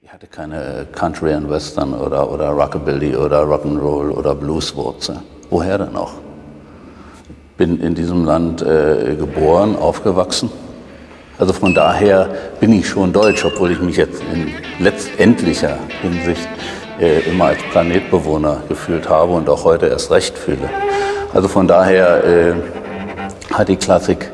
Ich hatte keine Country and Western oder Rockabilly oder Rock'n'Roll oder Blueswurzel. Woher denn auch? Bin in diesem Land geboren, aufgewachsen. Also von daher bin ich schon deutsch, obwohl ich mich jetzt in letztendlicher Hinsicht immer als Planetbewohner gefühlt habe und auch heute erst recht fühle. Also von daher hat die Klassik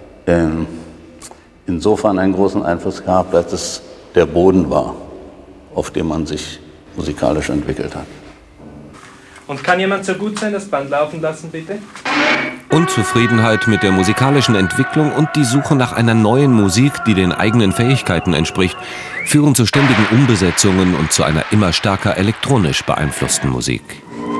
insofern einen großen Einfluss gehabt, als es der Boden war, auf dem man sich musikalisch entwickelt hat. Und kann jemand so gut sein, das Band laufen lassen, bitte? Unzufriedenheit mit der musikalischen Entwicklung und die Suche nach einer neuen Musik, die den eigenen Fähigkeiten entspricht, führen zu ständigen Umbesetzungen und zu einer immer stärker elektronisch beeinflussten Musik.